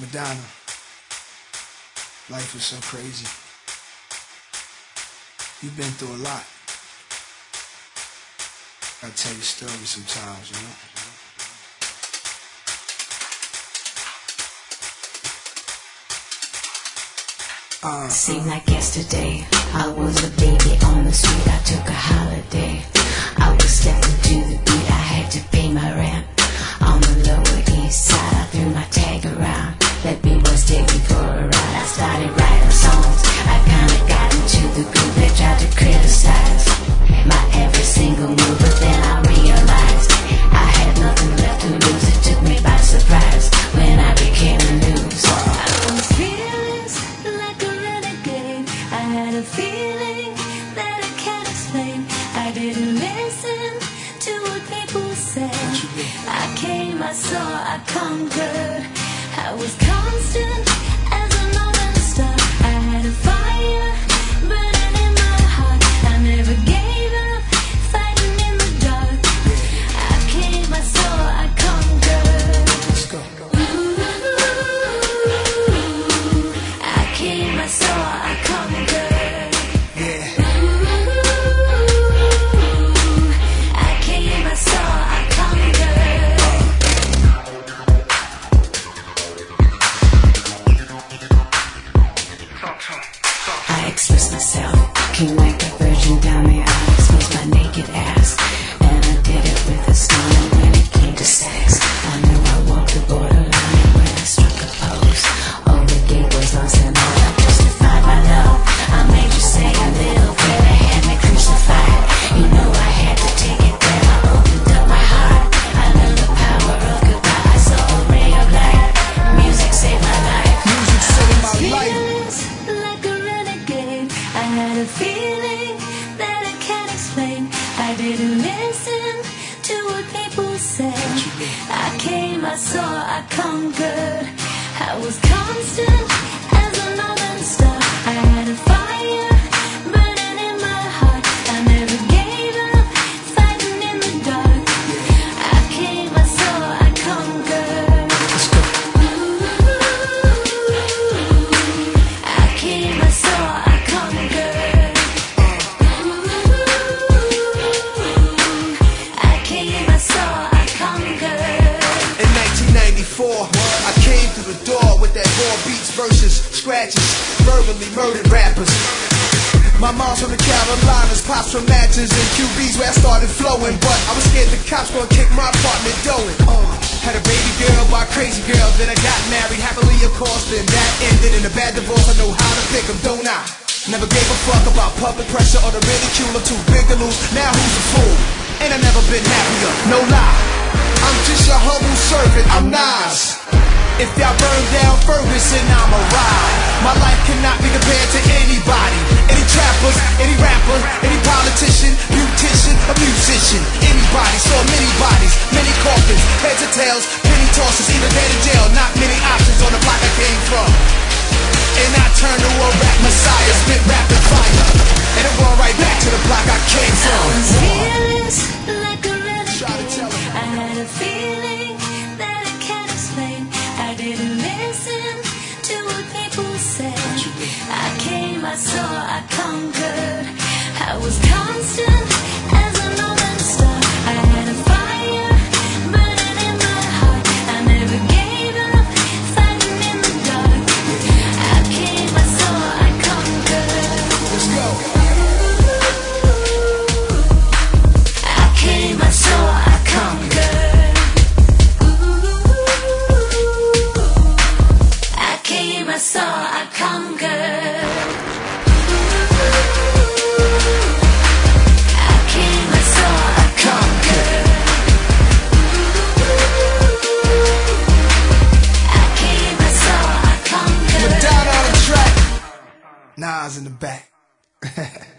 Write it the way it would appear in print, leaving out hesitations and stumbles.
Madonna, life is so crazy. You've been through a lot. I tell you stories sometimes, you know. Seemed like yesterday, I was a baby on the street. I took a holiday. I was stepping to the beat. I had to pay my rent. On the Lower East Side, I threw my tag around. Let B-boys take me for a ride. I started writing songs. I kinda got into the groove. They tried to criticize my every single move, but then I realized I had nothing left to lose. It took me by surprise when I became the news. I was feeling like a renegade. I had a feeling that I can't explain. I didn't listen to what people said. I came, I saw, I conquered. I was constant as a northern star. I had a fire burning in my heart. I never gave up, fighting in the dark. I came, I saw, I conquered. Let's go. I came, I saw, I conquered. Yeah. I came, I saw, I conquered. I expressed myself, came like a virgin down there. I exposed my naked ass, and I did it with a smile. And when it came to sex, I knew I walked the borderline. And when I struck a pose, all the gay boys lost their mind. I justified my love. I made you say a little prayer. They had me crucified. You know I had to take it there. I opened up my heart. I knew the power of goodbye. I saw a ray of light. Music saved my life. Music saved my life. Like a renegade, I had a feeling that I can't explain. I didn't listen to what people said. I came, I saw, I conquered. I was constant as a northern star. I had a fire burning in my heart. I never gave up, fighting in the dark. I came, I saw, I conquered. Let's go. I came, I saw, I conquered. I came, I saw, I conquered. In 1994, I came through the door with that raw beats versus scratches, verbally murdered rappers. My mom's from the Carolinas, pops from Natchez and QB's where I started flowing. But I was scared the cops gonna kick my apartment door in. Had a baby girl by a crazy girl, then I got married happily, of course. Then that ended in a bad divorce. I know how to pick 'em, don't I? Never gave a fuck about public pressure or the ridicule. I'm too big to lose. Now who's the fool? Ain't I never been happier? No lie. I'm just your humble servant. I'm Nas. If y'all burn down Ferguson, I'ma ride. My life cannot be compared to anybody. Any trappers, any rapper, any politician, beautician, a musician. Anybody, saw many bodies, many coffins, heads or tails, penny tosses, either dead or jail. Not many options on the block I came from. And I turned to a rap messiah, spit rapid fire. And I'm going right back to the block I came I from. was feeling like a Try to tell renegade. I had a feeling that I can't explain. I didn't listen to what people said. I came, I saw, I conquered. I was constant as a northern star. I had a fire burning in my heart. I never gave up, fighting in the dark. I came, I saw, I conquered. Let's go. I came, I saw, I conquered. I came, I saw, I conquered. I came, I saw, I conquered. I came, I saw, I conquered. Madonna on the track. Nas in the back.